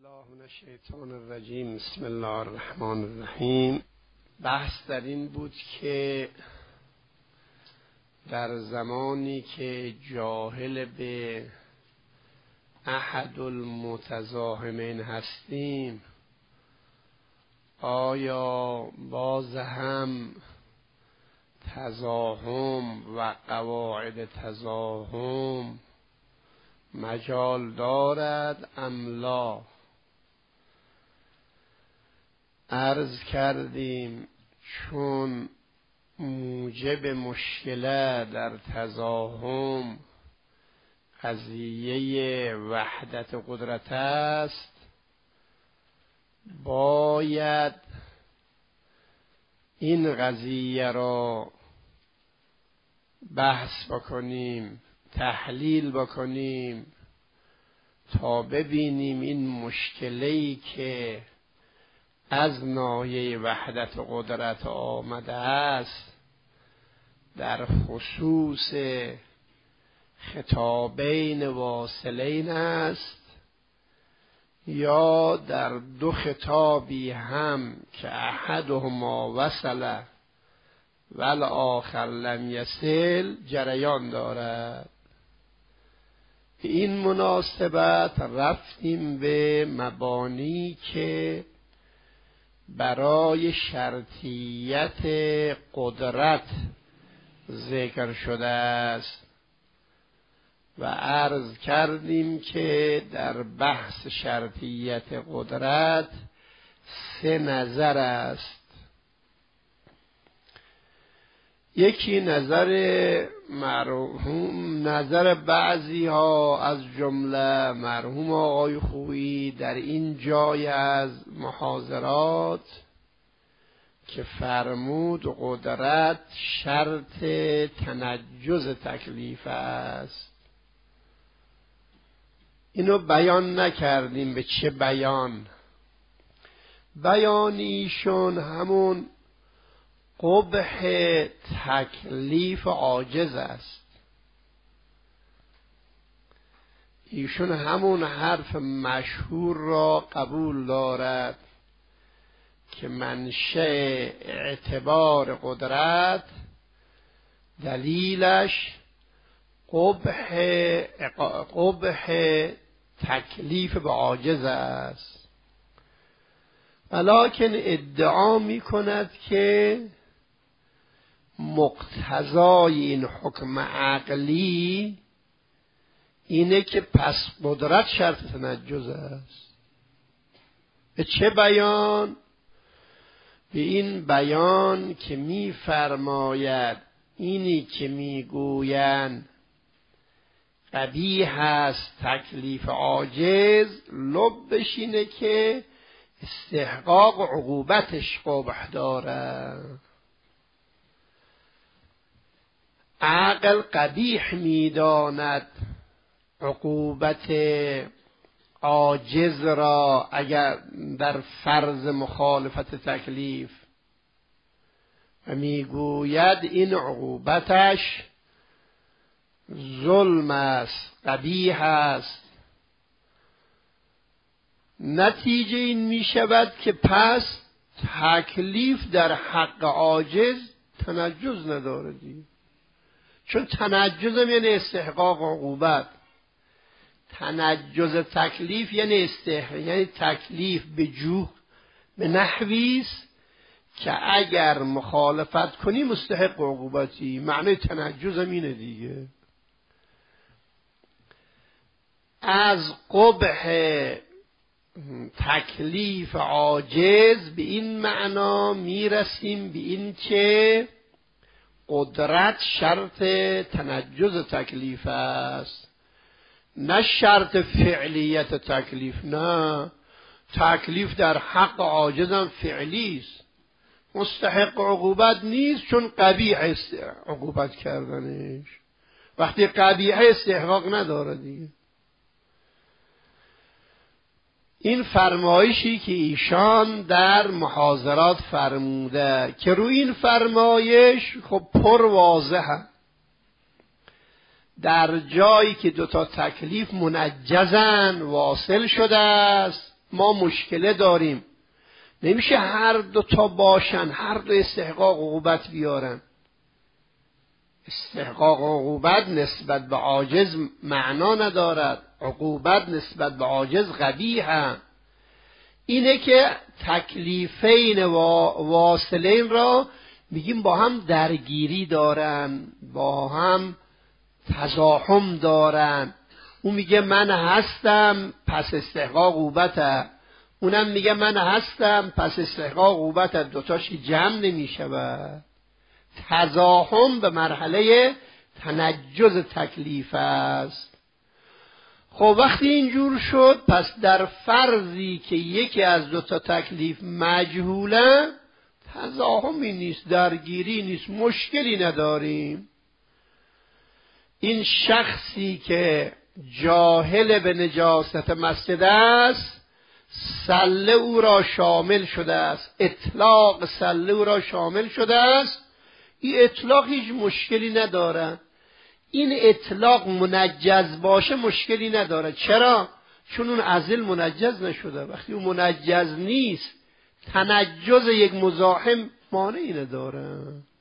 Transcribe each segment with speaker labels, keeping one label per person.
Speaker 1: الله من الشیطان الرجیم. بسم الله الرحمن الرحیم. بحث در این بود که در زمانی که جاهل به احد المتزاحمین هستیم، آیا باز هم تزاحم و قواعد تزاحم مجال دارد ام لا؟ عرض کردیم چون موجب مشکله در تزاحم قضیه وحدت قدرت است، باید این قضیه را بحث بکنیم، تحلیل بکنیم تا ببینیم این مشکله‌ای که از ناحیه وحدت قدرت آمده است در خصوص خطابین واصلین است یا در دو خطابی هم که احدهما وصل والآخر لم یصل جریان دارد. به این مناسبت رفتیم به مبانی که برای شرطیت قدرت ذکر شده است و عرض کردیم که در بحث شرطیت قدرت سه نظر است. یکی نظر مرحوم، نظر بعضی ها از جمله مرحوم آقای خویی در این جای از محاضرات که فرمود قدرت شرط تنجز تکلیف است. اینو بیان نکردیم. به چه بیان؟ بیانیشون همون قبح تکلیف عاجز است. ایشون همون حرف مشهور را قبول دارد که منشأ اعتبار قدرت دلیلش قبح تکلیف به عاجز است، ولکن ادعا می کند که مقتضای این حکم عقلی اینه که پس قدرت شرط تنجز است. به چه بیان؟ به این بیان که می فرماید اینی که می گویند قبیح است تکلیف عاجز، لبش اینه که استحقاق عقوبتش قبح داره. عقل قبیح میداند عقوبت عاجز را اگر در فرض مخالفت تکلیف و میگوید این عقوبتش ظلم است، قبیح است. نتیجه این می شود که پس تکلیف در حق عاجز تنجز نداره دیگه، چون تنجز یعنی استحقاق عقوبت. تنجز تکلیف یعنی یعنی تکلیف به نحویست که اگر مخالفت کنی مستحق عقوبتی. معنی تنجز اینه دیگه. از قبح تکلیف عاجز به این معنا میرسیم به این که قدرت شرط تنجز تکلیف است، نه شرط فعلیت تکلیف. نه، تکلیف در حق عاجزم فعلی است، مستحق عقوبت نیست، چون قبیح است عقوبت کردنش. وقتی قبیح استحقاق نداره دیگه. این فرمایشی که ایشان در محاضرات فرموده که روی این فرمایش خب پر واضحه. در جایی که دوتا تکلیف منجزن واصل شده است ما مشکله داریم. نمیشه هر دو تا باشن، هر دو استحقاق عقوبت بیارن. استحقاق عقوبت نسبت به عاجز معنا ندارد، عقوبت نسبت به عاجز قبیحه. اینه که تکلیفین و واصلین را میگیم با هم درگیری دارن، با هم تزاحم دارن. اون میگه من هستم پس استحقاق عقوبته، اونم میگه من هستم پس استحقاق عقوبته، دوتاش جمع نمیشود. تزاحم به مرحله تنجز تکلیف است. خب وقتی اینجور شد، پس در فرضی که یکی از دوتا تکلیف مجهوله، تزاحمی نیست، درگیری نیست، مشکلی نداریم. این شخصی که جاهل به نجاست مسجد است، سله او را شامل شده است، اطلاق سله او را شامل شده است. این اطلاق هیچ مشکلی نداره. این اطلاق منجز باشه مشکلی نداره. چرا؟ چون اون ازل منجز نشده. وقتی اون منجز نیست، تنجز یک مزاحم مانعی نداره.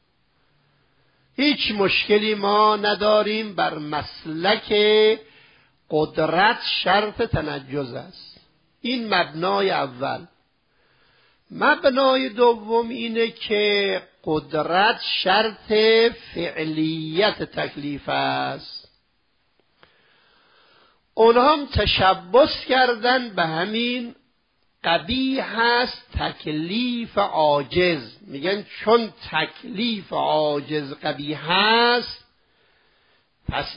Speaker 1: هیچ مشکلی ما نداریم. بر مسلک قدرت شرط تنجز است. این مبنای اول. مبنای دوم اینه که قدرت شرط فعلیت تکلیف است. اونها هم تشبث کردن به همین قبیح هست تکلیف عاجز. میگن چون تکلیف عاجز قبیح هست، پس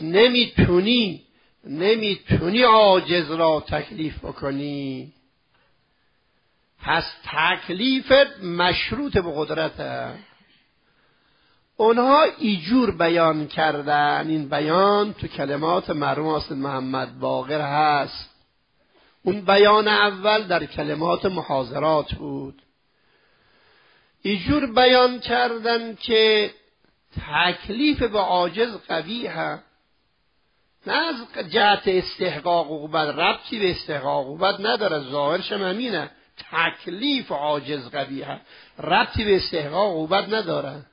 Speaker 1: نمیتونی عاجز را تکلیف بکنی. پس تکلیفت مشروط به قدرته. اونها ایجور بیان کردن. این بیان تو کلمات مرحوم حافظ محمد باقر هست. اون بیان اول در کلمات محاضرات بود. ایجور بیان کردن که تکلیف به عاجز قبیحه، نه از جهت استحقاق عقوبت، ربطی به استحقاق عقوبت نداره، ظاهرش هم همینه. تکلیف عاجز قبیحه، ربطی به استحقاق عقوبت نداره.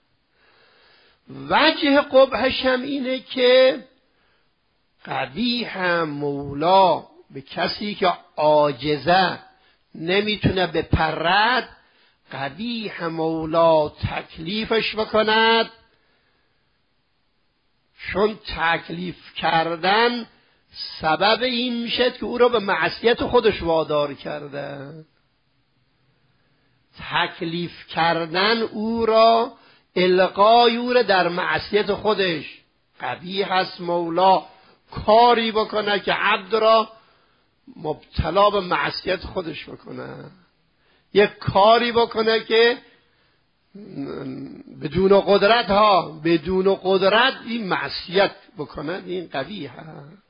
Speaker 1: وجه قبحش هم اینه که قبیح مولا به کسی که عاجزه نمیتونه بپرد، قبیح مولا تکلیفش بکند، چون تکلیف کردن سبب این میشه که او را به معصیت خودش وادار کرده. تکلیف کردن او را، القای او را در معصیت خودش. قبیح است مولا کاری بکنه که عبد را مبتلا به معصیت خودش بکنه، یک کاری بکنه که بدون قدرت این معصیت بکنه. این قبیح است.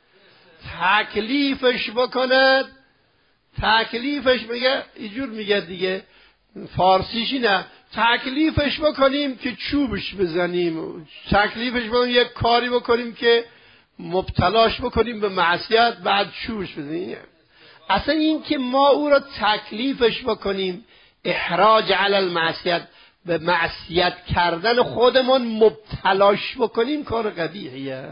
Speaker 1: تکلیفش بکند، تکلیفش میگه اینجور میگه دیگه، فارسیش اینه، تکلیفش بکنیم که چوبش بزنیم، تکلیفش بکنیم یک کاری بکنیم که مبتلاش بکنیم به معصیت، بعد چوبش بزنیم. اصلا این که ما او را تکلیفش بکنیم، احراج علی المعصیت، به معصیت کردن خودمون مبتلاش بکنیم، کار قبیحیه.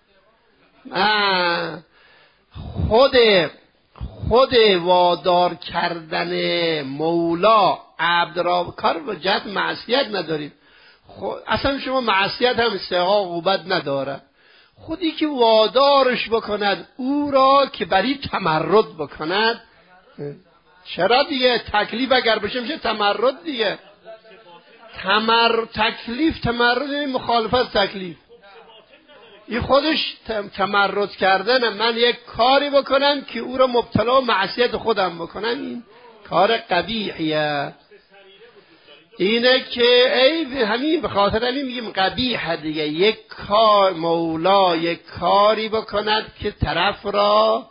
Speaker 1: خود وادار کردن مولا عبد را کار به جهت معصیت نداریم. اصلا شما معصیت هم استحقاق عقوبت نداره. خودی که وادارش بکند او را که بری تمرد بکند. چرا دیگه؟ تکلیف اگر بشه میشه تمرد دیگه. تکلیف تمرد مخالفت تکلیف. این خودش تمرد کردن. من یک کاری بکنم که او را مبتلا معصیت خودم بکنم، این کار قبیحیه. اینه که همین به خاطر همین میگیم قبیح دیگه. یک کار مولا یک کاری بکند که طرف را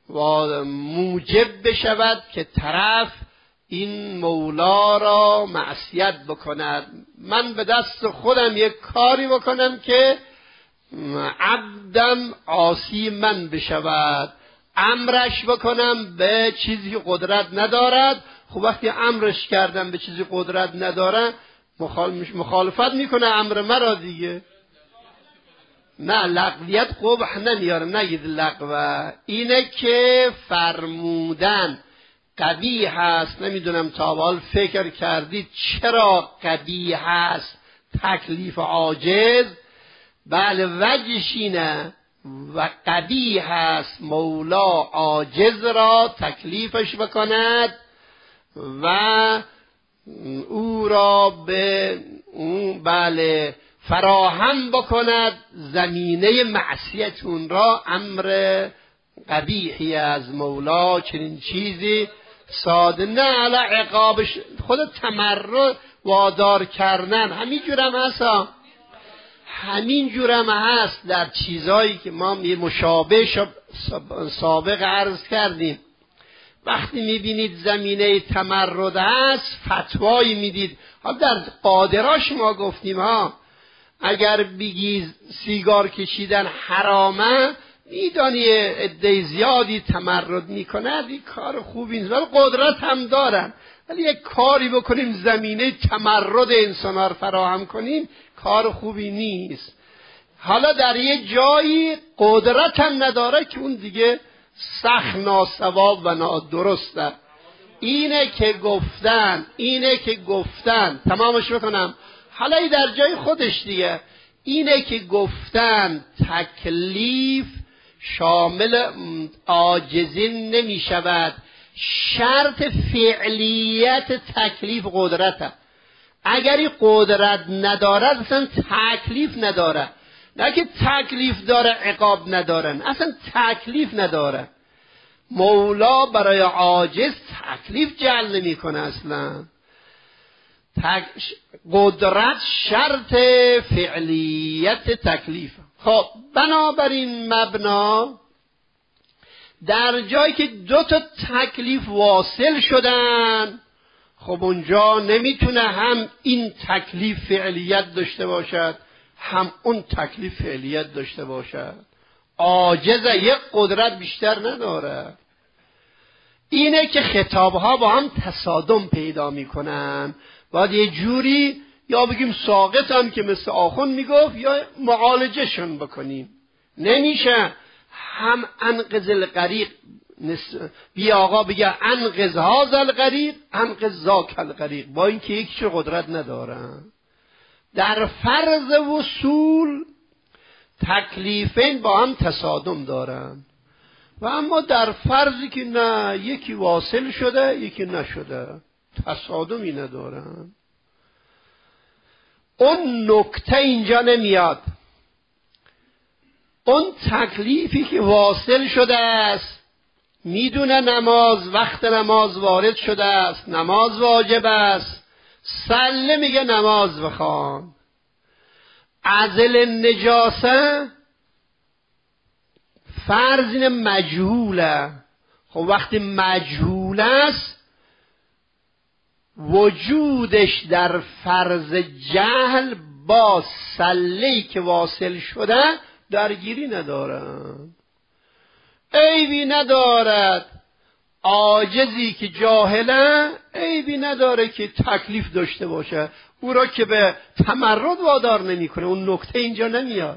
Speaker 1: موجب بشود که طرف این مولا را معصیت بکند. من به دست خودم یک کاری بکنم که عبدم عاصی من بشود، امرش بکنم به چیزی که قدرت ندارد. خب وقتی امرش کردم به چیزی قدرت نداره مخالفت میکنه امر مرا دیگه. نه لغویت قبح نمیاره، نگید لغوه. اینه که فرمودن قبیح هست. نمیدونم تا حال فکر کردید چرا قبیح هست تکلیف عاجز؟ بله وجهش اینه و قبیح هست مولا عاجز را تکلیفش بکند و او را به بله فراهم بکند زمینه معصیت اون را. امر قبیحی از مولا چنین چیزی ساده نه علی عقابش خود تمرد وادار کردن. همین جورم هست، همین جورم هست در چیزایی که ما مشابه سابق عرض کردیم. وقتی میبینید زمینه تمرد هست فتوایی میدید. حالا در قادراش ما گفتیم ها اگر بگی سیگار کشیدن حرامه میدانی عده زیادی تمرد میکنند، این کار خوبی نیست ولی قدرت هم دارن. ولی یک کاری بکنیم زمینه تمرد انسان ها رو فراهم کنیم کار خوبی نیست. حالا در یه جایی قدرت هم نداره که اون دیگه سخت ناسواب و نادرسته. اینه که گفتن تمامش بکنم. حالا ای در جای خودش دیگه اینه که گفتن تکلیف شامل عاجزین نمی شود. شرط فعلیت تکلیف قدرته. اگری قدرت نداره اصلا تکلیف نداره. نه که تکلیف داره عقاب ندارن، اصلا تکلیف نداره. مولا برای عاجز تکلیف جعل نمی کنه اصلا. قدرت شرط فعلیت تکلیف. خب بنابراین مبنا در جایی که دو تا تکلیف واصل شدن خب اونجا نمیتونه هم این تکلیف فعلیت داشته باشد هم اون تکلیف فعلیت داشته باشد. عاجزه، یک قدرت بیشتر نداره. اینه که خطابها با هم تصادم پیدا میکنن. باید یه جوری یا بگیم ساقط هم که مثل آخوند میگفت یا معالجهشون بکنیم. نمیشه هم انقذ الغریق بیا آقا بگه انقذ هذا الغریق انقذ ذاک الغریق، با اینکه یکیش قدرت ندارن. در فرض وصول تکلیفین با هم تصادم دارن و اما در فرضی که نه یکی واصل شده یکی نشده تصادمی ندارن. اون نکته اینجا نمیاد. اون تکلیفی که واصل شده است میدونه نماز وقت نماز وارد شده است، نماز واجب است، سله میگه نماز بخوان. عزل نجاسه فرض اینه مجهوله. خب وقتی مجهول است وجودش در فرض جهل با سله‌ای که واصل شده درگیری ندارن، عیبی ندارد. عاجزی که جاهله عیبی نداره که تکلیف داشته باشه، او را که به تمرد وادار نمیکنه. اون نکته اینجا نمیاد.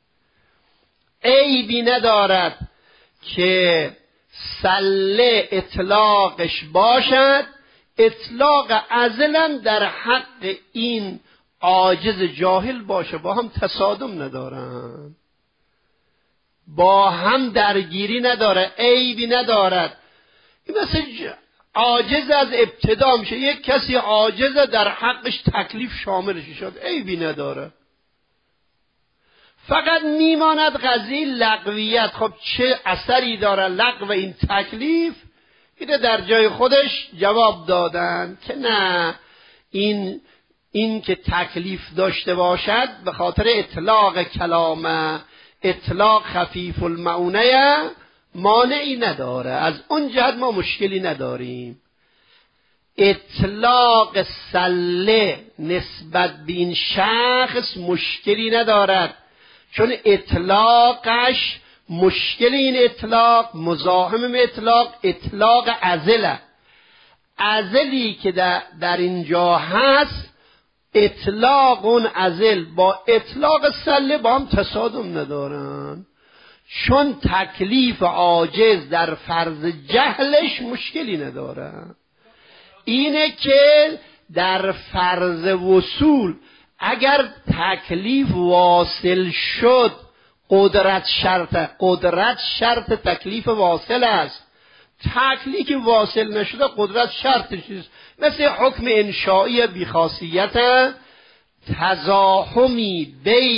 Speaker 1: عیبی ندارد که سله اطلاقش باشد، اطلاق عزلم در حق این عاجز جاهل باشه. با هم تصادم ندارن، با هم درگیری نداره، عیبی ندارد. این مثل عاجز از ابتدا میشه. یک کسی عاجز در حقش تکلیف شاملش شد، عیبی نداره. فقط میماند قضیه لغویت. خب چه اثری داره لغو این تکلیف؟ اینه در جای خودش جواب دادن که نه، این که تکلیف داشته باشد به خاطر اطلاق کلامه، اطلاق خفیف المعونه، مانعی نداره. از اون جهت ما مشکلی نداریم. اطلاق سله نسبت به این شخص مشکلی ندارد، چون اطلاقش مشکل این اطلاق، مزاحم اطلاق، اطلاق عزله. عزلی که در اینجا هست، اطلاق اون عزل با اطلاق سله با هم تصادم ندارن، چون تکلیف عاجز در فرض جهلش مشکلی نداره. اینه که در فرض وصول اگر تکلیف واصل شد، قدرت شرط تکلیف واصل است. تکلیف واصل نشده قدرت شرطش است. مثل حکم انشائی بیخاصیت، تزاحمی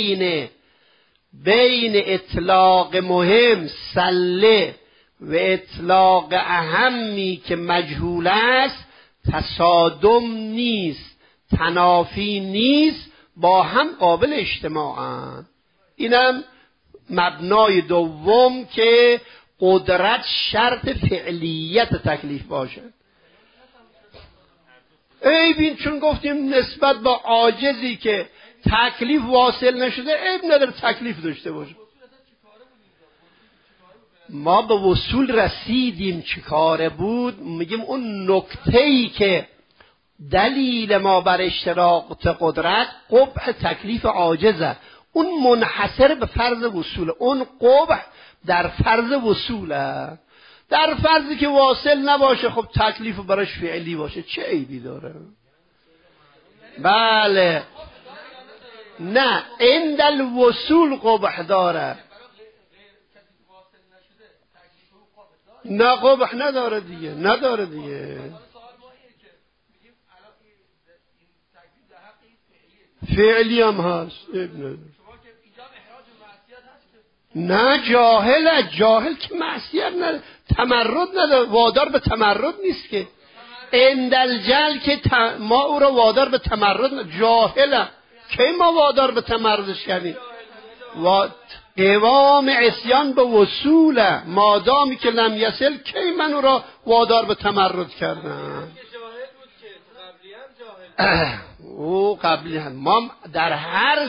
Speaker 1: بین اطلاق مهم سله و اطلاق اهمی که مجهول است تصادم نیست، تنافی نیست، با هم قابل اجتماعند. اینم مبنای دوم که قدرت شرط فعلیت تکلیف باشه. بین چون گفتیم نسبت با عاجزی که تکلیف واصل نشده عیب نداره تکلیف داشته باشه. ما به وصول رسیدیم، چه کاره بود؟ میگیم اون نکته‌ای که دلیل ما بر اشتراک قدرت قبح تکلیف عاجزه، اون منحصر به فرض وصوله، اون قبح در فرض وصوله. در فرضی که واصل نباشه خب تکلیف براش فعلی باشه چه عیبی داره؟ بله نه، عند الوصول قبح داره، نه قبح نداره دیگه، نداره دیگه. فعلی هم هست، نه جاهل که معصیت نداره، تمرد نداره، وادار به تمرد نیست که. اندالجل که ما او را وادار به تمرد جاهله، کی ما وادار به تمردش کردیم؟ قوام عصیان به وصوله، مادامی که لم یصل کی من او را وادار به تمرد کردم؟ او قبلی هم ما در هر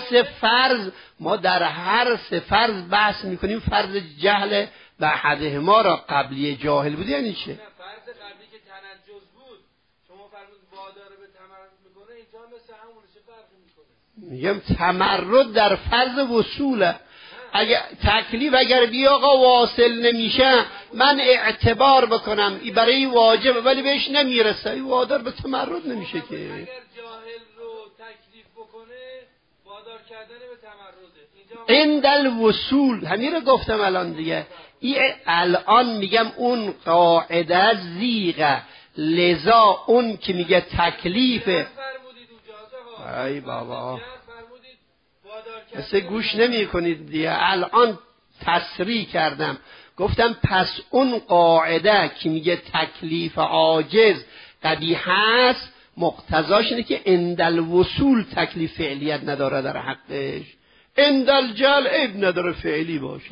Speaker 1: سه فرض بحث میکنیم. فرض جهل به حده ما را قبلی جاهل بود یعنی چه؟
Speaker 2: فرض قبلی که تنجز بود شما فرمود وادار به تمرد میکنه، اینجا مثل همون چه فرقی میکنه؟
Speaker 1: میگم تمرد در فرض وصوله. اگر تکلیف اگر بی آقا واصل نمیشه من اعتبار بکنم برای واجب ولی بهش نمیرسه، این وادار به تمرد نمیشه که.
Speaker 2: اگر جاهل رو تکلیف بکنه وادار کردن به تمرده.
Speaker 1: عند الوصول همین رو گفتم الان دیگه. الان میگم اون قاعده زیغه، لذا اون که میگه تکلیفه. ای بابا مثل گوش نمی کنید دیگه. الان تصریح کردم گفتم پس اون قاعده که میگه تکلیف عاجز قبیح هست مقتضاش اینه که عند الوصول تکلیف فعلیت نداره در حقش، عند الجل عیب نداره فعلی باشه.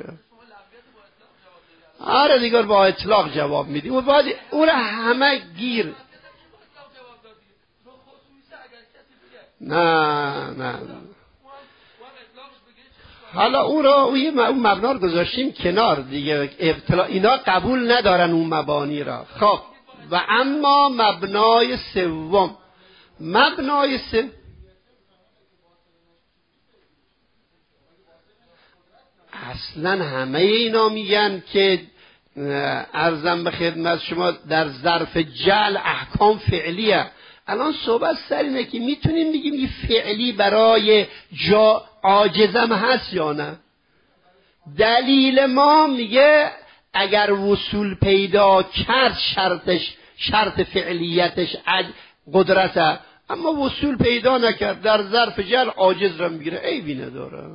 Speaker 1: آره دیگر با اطلاق جواب میدی و بعد اون همه گیر. نه حالا اون را اون مبنا رو گذاشتیم کنار دیگه، اینا قبول ندارن اون مبانی را. خب و اما مبنای سوم، اصلا همه اینا میگن که عرضم به خدمت شما در ظرف جعل احکام فعلیه. الان صحبت سر اینه که میتونیم بگیم این فعلی برای عاجزم هست یا نه. دلیل ما میگه اگر وصول پیدا کرد شرط فعلیتش قدرته، اما وصول پیدا نکرد در ظرف جعل عاجز را میگیره، عیبی نداره.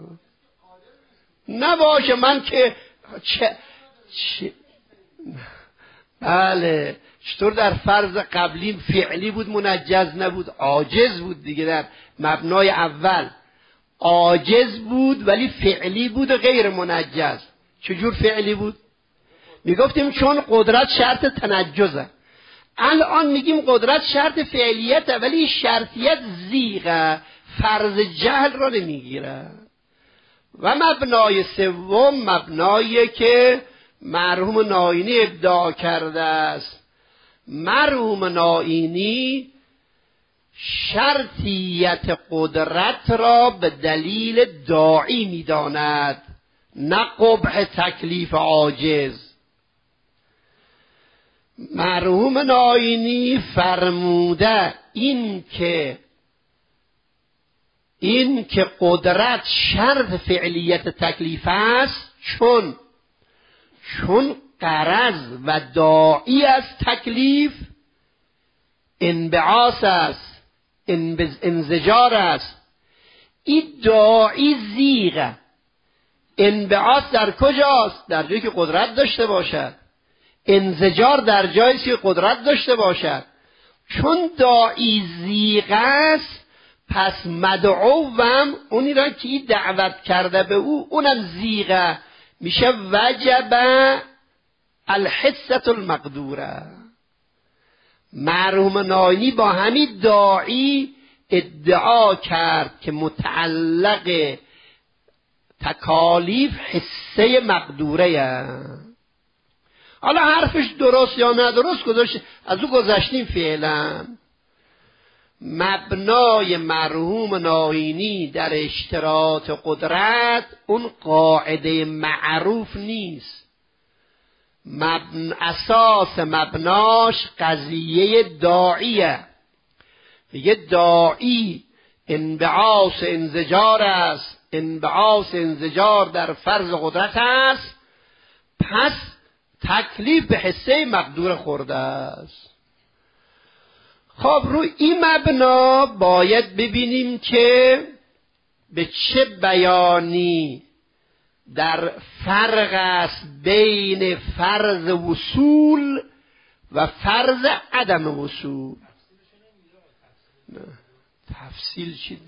Speaker 1: نباشه من که بله چطور در فرض قبلی فعلی بود منجز نبود، عاجز بود دیگه. در مبنای اول عاجز بود ولی فعلی بود و غیر منجز. چجور فعلی بود؟ میگفتیم چون قدرت شرط تنجزه. الان میگیم قدرت شرط فعلیته ولی شرطیت زیغه، فرض جهل را نمیگیره. و مبنای سوم مبنایی که مرحوم ناینی ابداع کرده است. مرحوم ناینی شرطیت قدرت را به دلیل داعی می‌داند، نه قبح تکلیف عاجز. مرحوم ناینی فرموده این که قدرت شرط فعلیت تکلیف است چون غرض و داعی از تکلیف انبعاث است، انزجار است. این داعی زیغه. انبعاث در کجاست؟ در جایی که قدرت داشته باشد. انزجار در جایی که قدرت داشته باشد. چون داعی زیغ است، پس مدعوم اونی را که این دعوت کرده به اونم زیغه، میشه وجب الحصة المقدوره. مرحوم ناینی با همین داعی ادعا کرد که متعلق تکالیف حصه مقدوره. حالا حرفش درست یا ندرست از او گذشتیم فعلا. مبنای مرحوم ناینی در اشتراط قدرت اون قاعده معروف نیست. اساس مبناش قضیه داعیه. میگه داعی انبعاث انزجار است، انبعاث انزجار در فرض قدرت است، پس تکلیف به حصه مقدور خورده است. خب روی این مبنا باید ببینیم که به چه بیانی در فرق است بین فرض وصول و فرض عدم وصول. نه تفصیل چی؟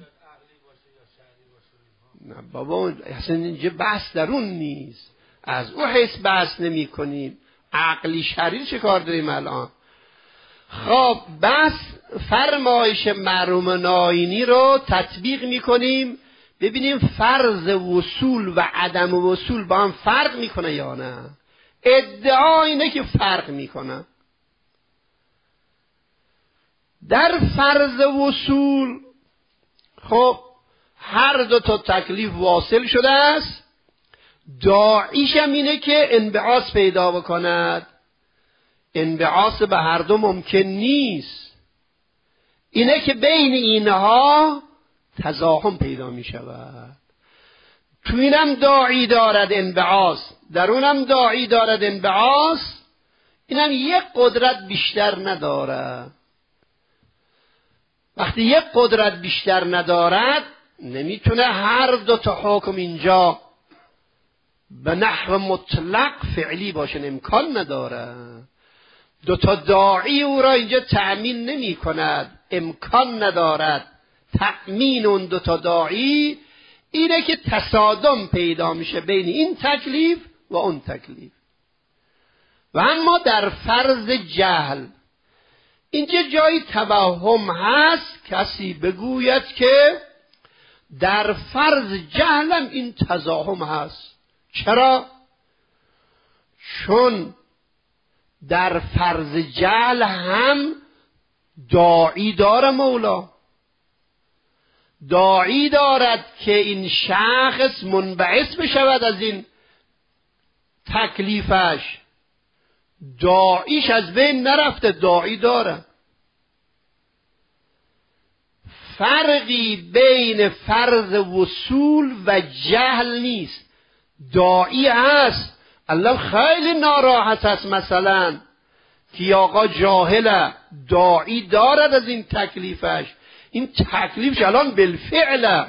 Speaker 1: نه بابا اصلا اینجا بحث در اون نیست، از او حیث بحث نمی کنیم. عقلی شرعی چه کار داریم الان؟ خب بس فرمایش مرحوم ناینی رو تطبیق میکنیم، ببینیم فرض وصول و عدم وصول با هم فرق میکنه یا نه. ادعا اینه که فرق میکنه. در فرض وصول خب هر دو تا تکلیف واصل شده است، داعیش هم اینه که انبعاث پیدا بکند. انبعاث به هر دو ممکن نیست. اینه که بین اینها تزاحم پیدا می شود. تو اینم داعی دارد انبعاث، در اونم داعی دارد انبعاث، اینم یک قدرت بیشتر نداره. وقتی یک قدرت بیشتر ندارد نمیتونه هر دو تا حکم اینجا به نحو مطلق فعلی باشه، امکان نداره. دو تا داعی او را اینجا تأمین نمی کند، امکان ندارد. تأمین اون دو تا داعی اینه که تصادم پیدا میشه بین این تکلیف و اون تکلیف. و اما در فرض جهل اینجا جای توهم هست، کسی بگوید که در فرض جهلم این تزاحم هست. چرا؟ چون در فرض جهل هم داعی داره، مولا داعی دارد که این شخص منبعث بشود از این تکلیفش. داعیش از بین نرفته، داعی داره. فرقی بین فرض وصول و جهل نیست. داعی هست، الله خیلی ناراحت است مثلا که آقا جاهله، داعی دارد از این تکلیفش. این تکلیفش الان بالفعله.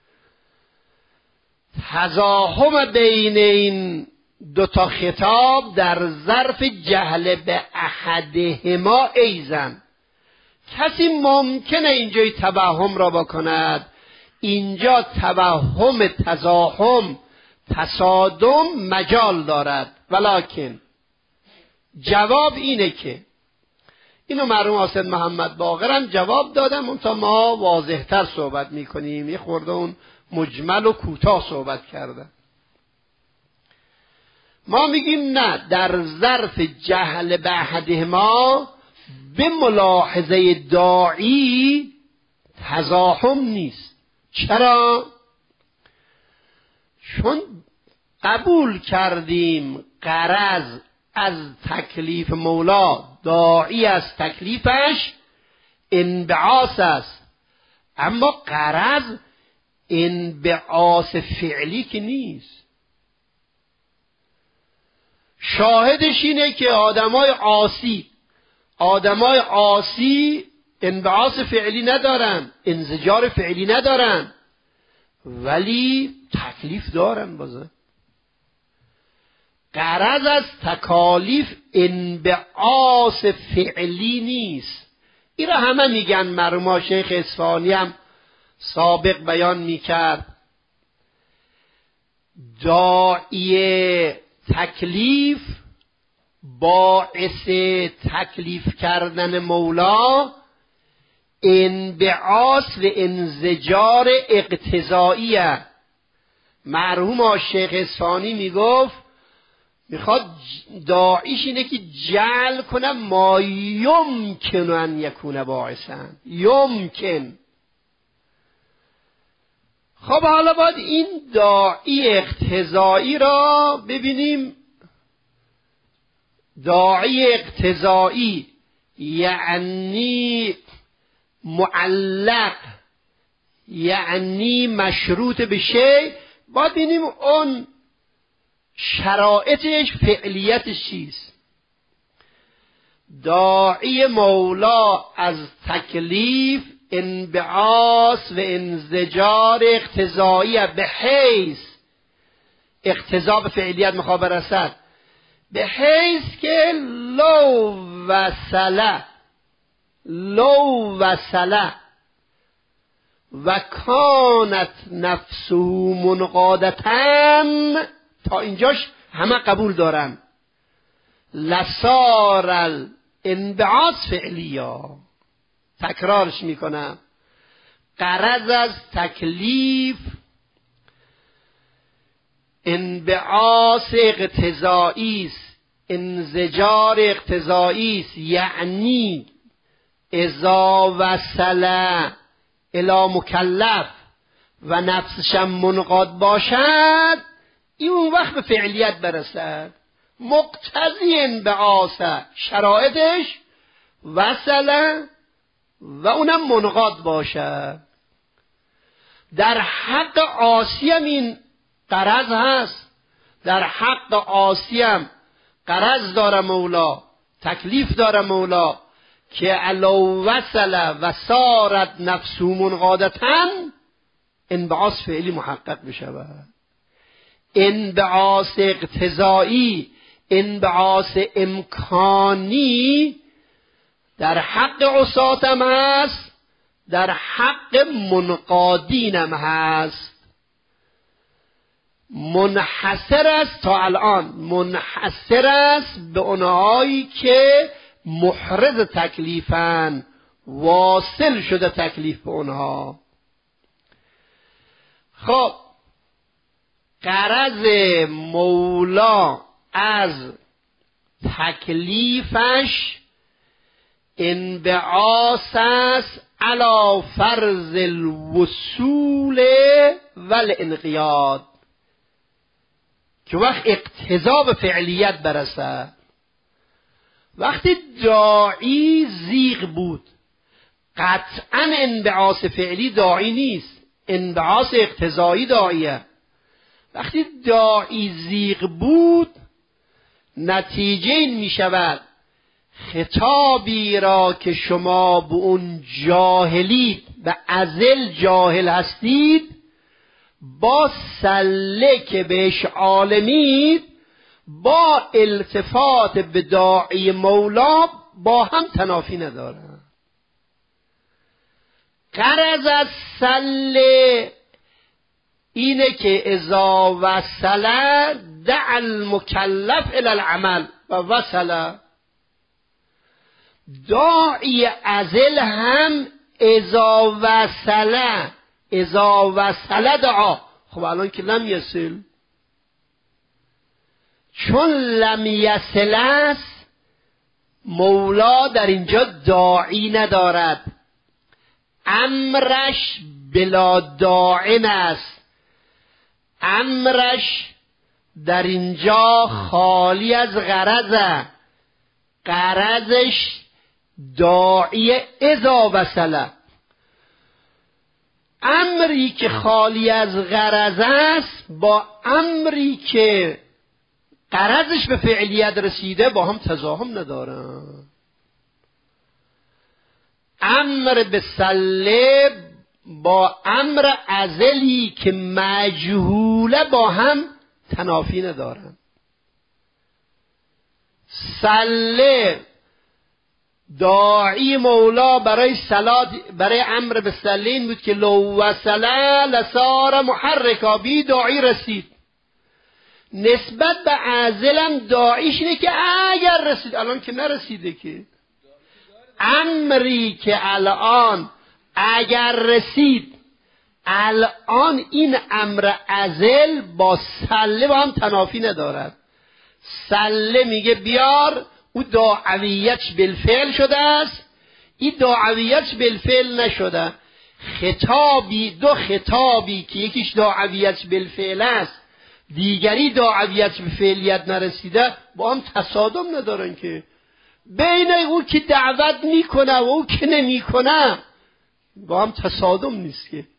Speaker 1: تزاحم بین این دو تا خطاب در ظرف جهل به احدهما ایزن. کسی ممکنه اینجای توهم را بکند، اینجا توهم تزاحم تصادم مجال دارد. ولکن جواب اینه که اینو مرحوم حسین محمد باقر هم جواب دادم، اون تا ما واضح‌تر صحبت میکنیم. یه خورده اون مجمل و کوتاه صحبت کردن. ما میگیم نه، در ظرف جهل به احدهما به ملاحظه داعی تزاحم نیست. چرا؟ چون قبول کردیم غرض از تکلیف مولا، داعی از تکلیفش انبعاث است، اما غرض انبعاث فعلی که نیست. شاهدش اینه که آدمای عاصی انبعاث فعلی ندارن، انزجار فعلی ندارن، ولی تکلیف دارن. بازه غرض از تکالیف انبعاث فعلی نیست. این را همه میگن. مرحوم شیخ اصفهانی هم سابق بیان میکرد داعی تکلیف باعث تکلیف کردن مولا انبعاث و انزجار اقتضاییه. مرحوم شیخ اصفهانی میگفت میخواد داعیش اینه که جعل کنه ما یمکن ان یکون باعثا، یمکن. خب حالا باید این داعی اقتضایی را ببینیم. داعی اقتضایی یعنی معلق، یعنی مشروط به شیء. باید ببینیم اون شرایطش، فعلیتش چیست. داعی مولا از تکلیف انبعاث و انزجار اقتضایی به حیث اقتضا به فعلیت میخواد برسد، به حیث که لو وصله و کانت نفسه منقادتن، تا اینجاش همه قبول دارن، لصار الانبعاث فعلیا. تکرارش میکنم، غرض از تکلیف انبعاث اقتضایی است، انزجار اقتضایی است، یعنی اذا وصل الی مکلف و نفسش منقاد باشد، این اون وقت به فعلیت برسد. مقتضی انبعاث، شرایطش وصل و اونم منقاد باشد. در حق عاصی هم این غرض هست. در حق عاصی هم غرض داره مولا، تکلیف داره مولا که لو وصل و صارت نفسه منقادتن، انبعاث فعلی محقق بشود. انبعاث اقتضایی، انبعاث امکانی در حق عصات هم هست، در حق منقادین هم هست. منحصر است تا الان، منحصر است به اونهایی که محرز تکلیفن، واصل شده تکلیف به اونها. خب غرض مولا از تکلیفش انبعاث است علی فرض الوصول والانقیاد، که وقت اقتضا به فعلیت برسد. وقتی داعی زیغ بود، قطعا انبعاث فعلی داعی نیست، انبعاث اقتضایی داعیه. وقتی داعی زیغ بود، نتیجه این می شود خطابی را که شما به اون جاهلید و ازل جاهل هستید، با سله که بهش عالمید، با التفات به داعی مولا با هم تنافی ندارن. غرض از سله اینه که اذا وصل دع المکلف الی العمل و وصل. داعی ازل هم اذا وصل اذا وصل دعا. خب الان که لم یصل، چون لم یصل است مولا در اینجا داعی ندارد، امرش بلا داعن است، امرش در اینجا خالی از غرضه، غرضش داعی اذا وصل. امری که خالی از غرض است با امری که غرضش به فعلیت رسیده با هم تزاحم ندارن. امر به سله با امر ازلی که مجهوله با هم تنافی ندارن. سله داعی مولا برای صلات، برای امر به سله این بود که لو وصل لصار محرکا، بی داعی رسید. نسبت به عازلم داعیش اینه که اگر رسید، الان که نرسیده که. امری که الان اگر رسید، الان این امر ازل با سله با هم تنافی ندارد. سله میگه بیار، او داعویتش بالفعل شده است، این داعویتش بالفعل نشده. خطابی، دو خطابی که یکیش داعویتش بالفعل است، دیگری داعویتش به فعلیت نرسیده، با هم تصادم ندارن که. بین او که دعوت میکنه و او که نمیکنه با هم تصادم نیست که.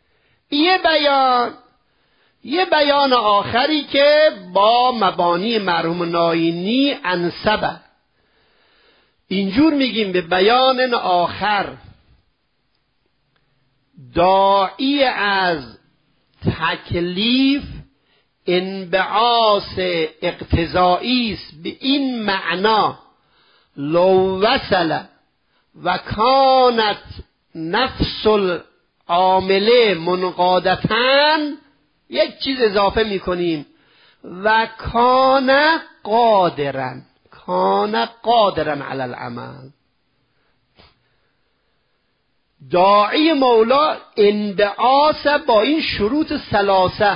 Speaker 1: یه بیان آخری که با مبانی مرحوم ناینی انسبه، اینجور میگیم به بیان آخر داعی از تکلیف انبعاث اقتضایی است، به این معنا لو وصل و کانت نفس العامله منقادتن، یک چیز اضافه میکنیم و کان قادرن علی العمل. داعی مولا انبعاث با این شروط ثلاثه.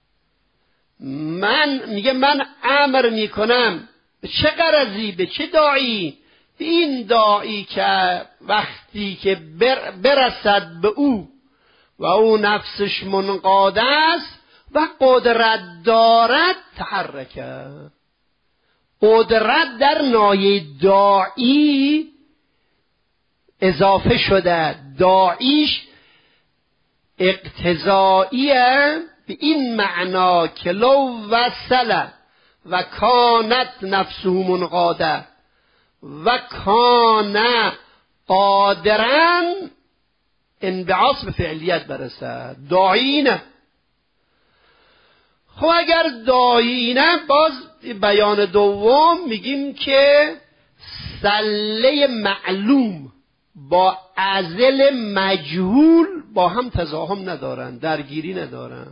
Speaker 1: من امر میکنم به چه غرضی؟ به چه داعی؟ به این داعی که وقتی که برسد به او و او نفسش منقاده است و قدرت دارد تحرکه. قدرت در نایه داعی اضافه شده، داعیش اقتضاییه به این معنا که لو وصل و کانت نفسه منقاده و کان قادرن انبعاث به فعلیت برسد. داعی نه. خب اگر داعی نه، باز بیان دوم میگیم که سله معلوم با ازل مجهول با هم تزاحم ندارن، درگیری ندارن.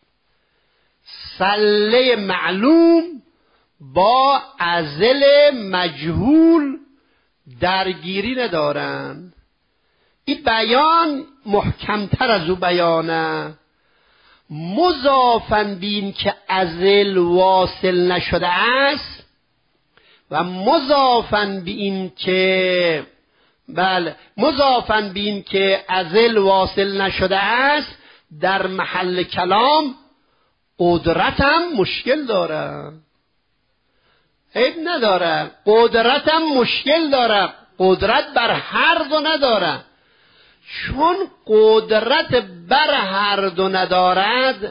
Speaker 1: سله معلوم با ازل مجهول درگیری ندارن. این بیان محکمتر از او بیانه. مضافن بین که ازل واصل نشده است و مضافن بین که مضافن بین که ازل واصل نشده است در محل کلام قدرتم مشکل داره. عیب نداره، قدرتم مشکل داره، قدرت بر هر دو نداره. چون قدرت بر هر دو ندارد،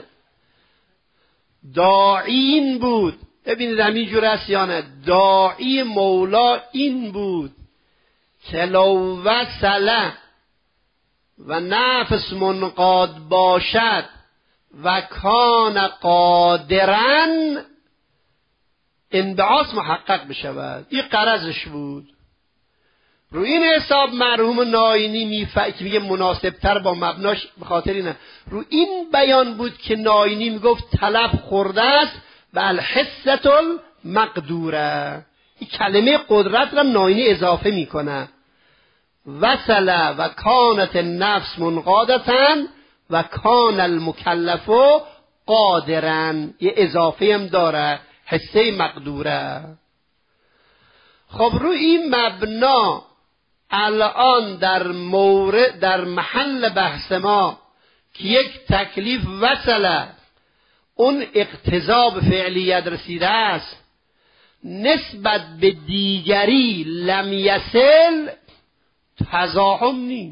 Speaker 1: داعی این بود. ببینید همینجور است یا نه؟ داعی مولا این بود که لو وصل و نفس منقاد باشد و کان قادرن انبعاث محقق بشود. این غرضش بود. رو این حساب مرحوم ناینی که میگه مناسب تر با مبناش، به خاطر اینه رو این بیان بود که ناینی میگفت طلب خورده است و الحسة المقدوره. این کلمه قدرت را ناینی اضافه میکنه. وصل و کانت النفس منقادتن و کان المکلف قادرن، یه اضافه هم داره، حصه مقدوره. خب رو این مبنا الان در محل بحث ما که یک تکلیف وصله، اون اقتضا به فعلیت رسیده است، نسبت به دیگری لم یصل، تزاحم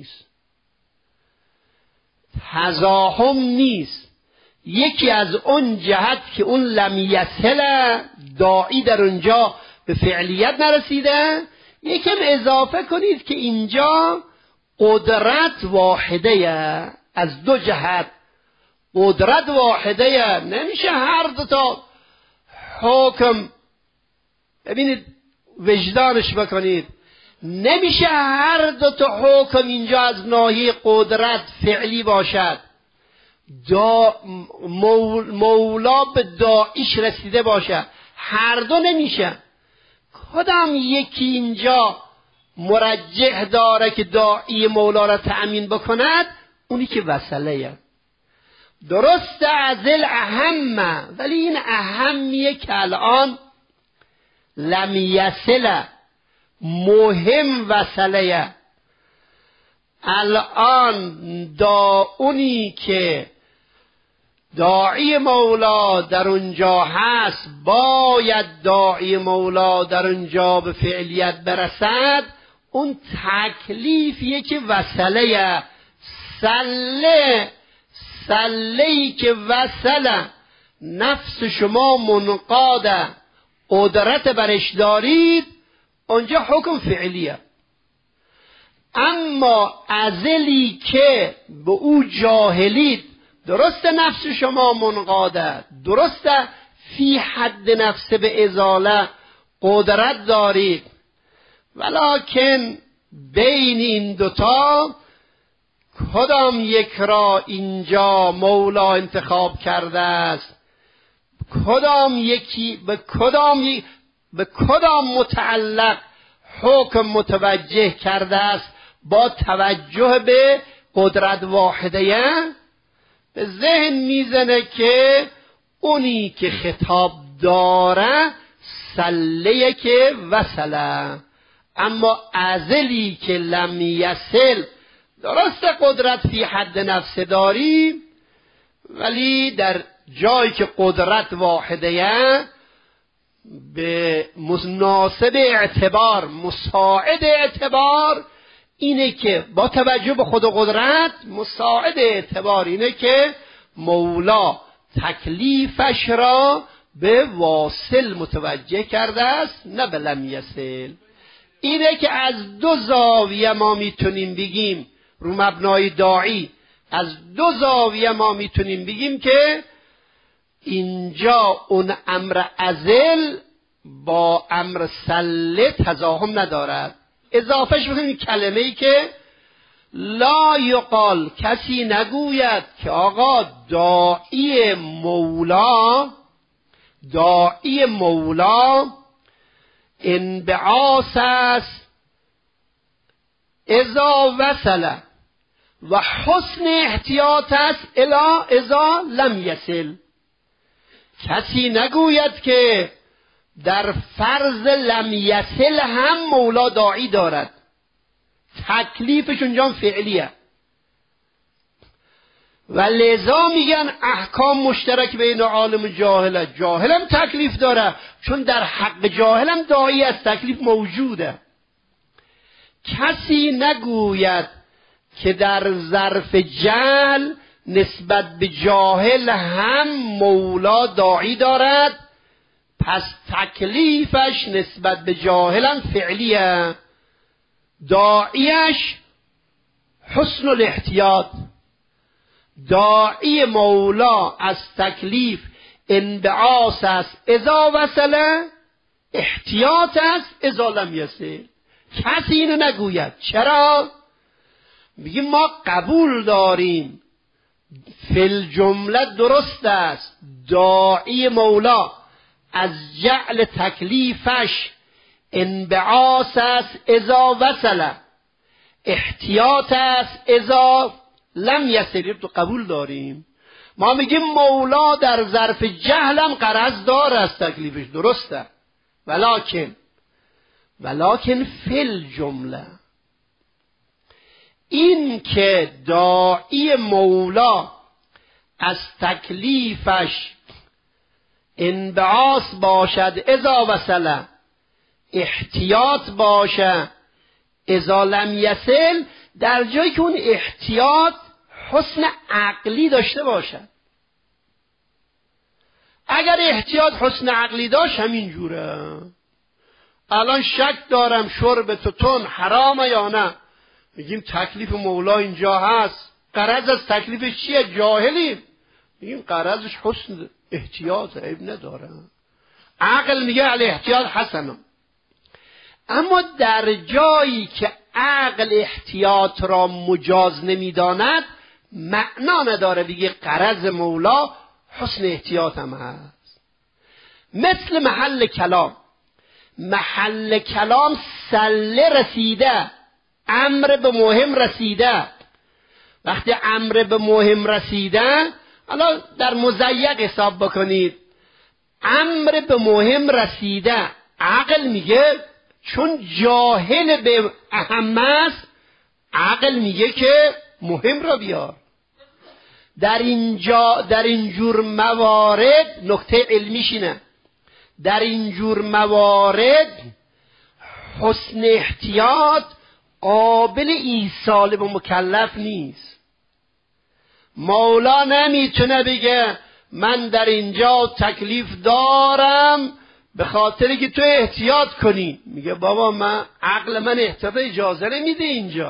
Speaker 1: نیست. یکی از اون جهت که اون لم یصل داعی در اونجا به فعلیت نرسیده، یکم اضافه کنید که اینجا قدرت واحده از دو جهت، قدرت واحده، نمیشه هر دو تا حکم، ببینید وجدانش بکنید، نمیشه هر دو تا حکم اینجا از ناحیه قدرت فعلی باشد، مولا به داعیش رسیده باشد، هر دو نمیشه. کدام یکی اینجا مرجح داره که داعی مولا را تأمین بکند؟ اونی که وصله. درسته ازل اهمه، ولی این اهمیه که الان لم یصل مهم وصله. الان اونی که داعی مولا در اونجا هست، باید داعی مولا در اونجا به فعلیت برسد، اون تکلیفیه که وصله. سلهی که وصله، نفس شما منقاده، قدرت برش دارید، اونجا حکم فعلیه. اما ازلی که به او جاهلید، درسته نفس شما منقاده، درسته فی حد نفس به ازاله قدرت دارید، ولکن بین این دوتا کدام یک را اینجا مولا انتخاب کرده است؟ به کدام متعلق حکم متوجه کرده است با توجه به قدرت واحده؟ به ذهن میزنه که اونی که خطاب داره سله که وصله، اما ازلی که لم یصل، درست قدرت فی حد نفس داری، ولی در جایی که قدرت واحده به مناسب اعتبار، مساعد اعتبار اینه که با توجه به خود قدرت، مساعد اعتبار اینه که مولا تکلیفش را به واصل متوجه کرده است، نه به لم یصل. اینه که از دو زاویه ما میتونیم بگیم، رو مبنای داعی از دو زاویه ما میتونیم بگیم که اینجا اون امر ازل با امر سله تزاحم ندارد. اضافهش بکنیم کلمه‌ای که لا یقال، کسی نگوید که آقا داعی مولا انبعاث است اذا وصل و حسن احتیاط است اذا لم یصل. کسی نگوید که در فرض لم یصل هم مولا داعی دارد، تکلیفش اونجا فعلیه، و لذا میگن احکام مشترک بین عالم و جاهله. جاهلم تکلیف داره، چون در حق جاهلم داعی از تکلیف موجوده. کسی نگوید که در ظرف جهل نسبت به جاهل هم مولا داعی دارد، پس تکلیفش نسبت به جاهلم فعلیه، داعیش حسن الاحتیاط. داعی مولا از تکلیف انبعاث است اذا وصل، احتیاط است اذا لم یصل. کسی اینو نگوید. چرا؟ میگیم ما قبول داریم فی الجمله درست است، داعی مولا از جعل تکلیفش انبعاث است اذا وصل، احتیاط است اذا لم یسل تو قبول داریم. ما میگیم مولا در ظرف جهلم قرض داره از تکلیفش، درسته، ولکن فل جمله، این که داعی مولا از تکلیفش انبعاث باشد اذا وصل، احتیاط باشه اذا لم یصل، در جایی که اون احتیاط حسن عقلی داشته باشد. اگر احتیاط حسن عقلی داشت همین جوره. الان شک دارم شرب توتون حرامه یا نه، میگیم تکلیف مولا اینجا هست، غرض از تکلیفش چیه؟ جاهلیم. میگیم غرضش حسن احتیاط، عیب نداره. عقل میگه علی احتیاط حسنم. اما در جایی که عقل احتیاط را مجاز نمیداند، معنا نداره بگه غرض مولا حسن احتیاط هم هست. مثل محل کلام سله رسیده، امر به مهم رسیده. وقتی امر به مهم رسیده، حالا در مضیق حساب بکنید، امر به مهم رسیده، عقل میگه چون جاهل به اهم است، عقل میگه که مهم را بیار. در اینجور موارد نکته علمیش اینه، در اینجور موارد حسن احتیاط قابل ایصال به مکلف نیست. مولا نمیتونه بگه من در اینجا تکلیف دارم به خاطری که تو احتیاط کنی. میگه بابا عقل من اجازه نمیده. اینجا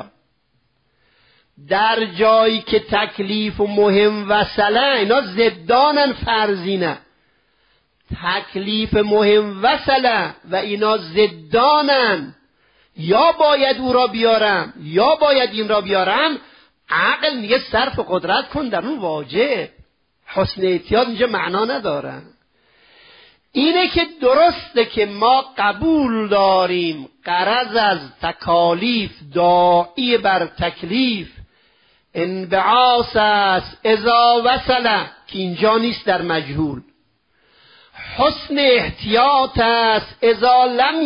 Speaker 1: در جایی که تکلیف و مهم وصله، اینا ضدانن فرضینه. تکلیف مهم وصله و اینا ضدانن، یا باید او را بیارم یا باید این را بیارم. عقل میگه صرف قدرت کن در اون واجب. حسن احتیاط اینجا معنا نداره. اینه که درسته که ما قبول داریم غرض از تکالیف داعی بر تکلیف انبعاث است اذا وصل، که اینجا نیست در مجهول. حسن احتیاط است اذا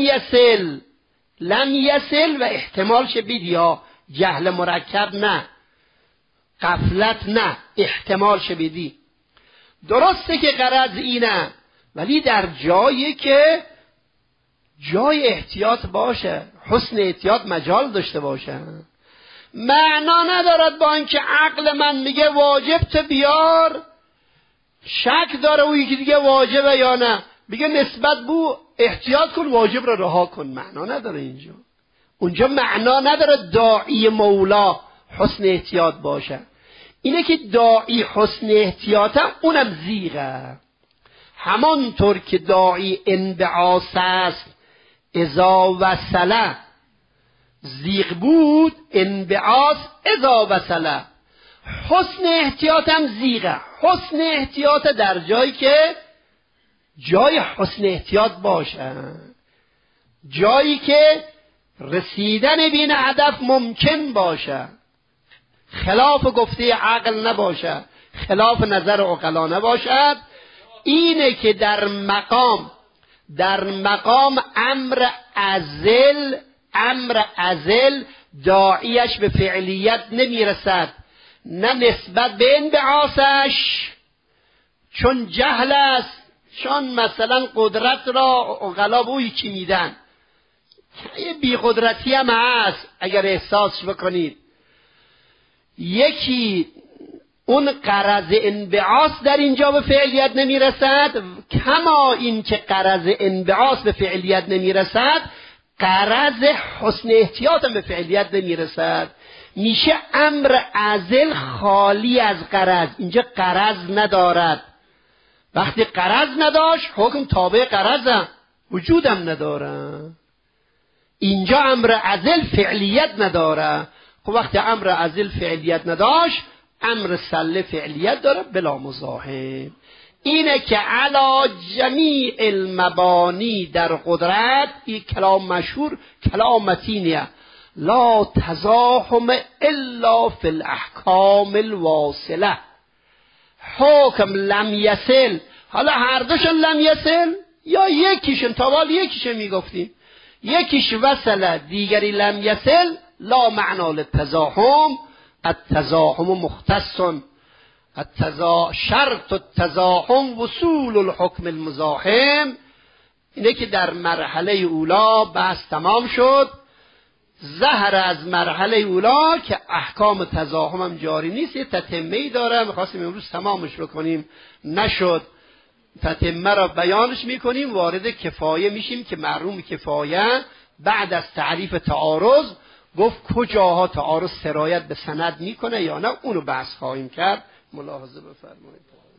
Speaker 1: لم یصل و احتمال شبید، یا جهل مرکب نه، غفلت نه، احتمال شبیدی. درسته که غرض اینه، ولی در جایی که جای احتیاط باشه، حسن احتیاط مجال داشته باشه. معنا ندارد با اینکه عقل من میگه واجب تو بیار، شک داره او یکی دیگه واجبه یا نه، بگه نسبت بو احتیاط کن واجب رو رها کن. معنا نداره اینجا. اونجا معنا نداره داعی مولا حسن احتیاط باشه. اینه که داعی حسن احتیاطه، اونم زیغه. همانطور که داعی انبعاث است اذا وصله زیغ بود، انبعاث اذا وصله. حسن احتیاط هم زیغه. حسن احتیاط در جایی که جای حسن احتیاط باشه، جایی که رسیدن بین هدف ممکن باشه، خلاف گفته عقل نباشه، خلاف نظر عقلا نباشد. اینه که در مقام امر ازل داعیش به فعلیت نمیرسد، نه نسبت به انبعاثش، چون جهل است. چون مثلا قدرت را عقلا به یکی میدن، یه بی قدرتی هم هست اگر احساس بکنید. یکی اون غرض انبعاث در اینجا به فعلیت نمیرسد، کما این که غرض انبعاث به فعلیت نمیرسد، غرض حسن احتیاط هم به فعلیت نمیرسد. میشه امر ازل خالی از غرض، اینجا غرض ندارد. وقتی غرض نداشت حکم تابع غرض وجودم نداره. اینجا امر ازل فعلیت نداره. خب وقتی امر ازل فعلیت نداشت، امر سله فعلیت داره بلا مزاحم. اینه که علا جمیع المبانی در قدرت، این کلام مشهور، کلام متینیه، لا تزاحم الا فی الاحکام الواصله. حکم لم یصل، حالا هر دوشون لم یصل یا یکیشون، تا حالا یکیشون میگفتیم، یکیش وصله دیگری لم یصل، لا معنا للتزاحم. التزاحم مختص، شرط التزاحم وصول الحکم المزاحم. اینه که در مرحله اولا بحث تمام شد. ظهر از مرحله اولا که احکام تزاحم هم جاری نیست، یه تتمه‌ای داره، می‌خواستیم امروز تمامش بکنیم نشد. تتمه را بیانش میکنیم، وارد کفایه میشیم که معلوم کفایه بعد از تعریف تعارض گفت کجاها تعارض سرایت به سند میکنه یا نه، اونو بحث خواهیم کرد. ملاحظه بفرمایید.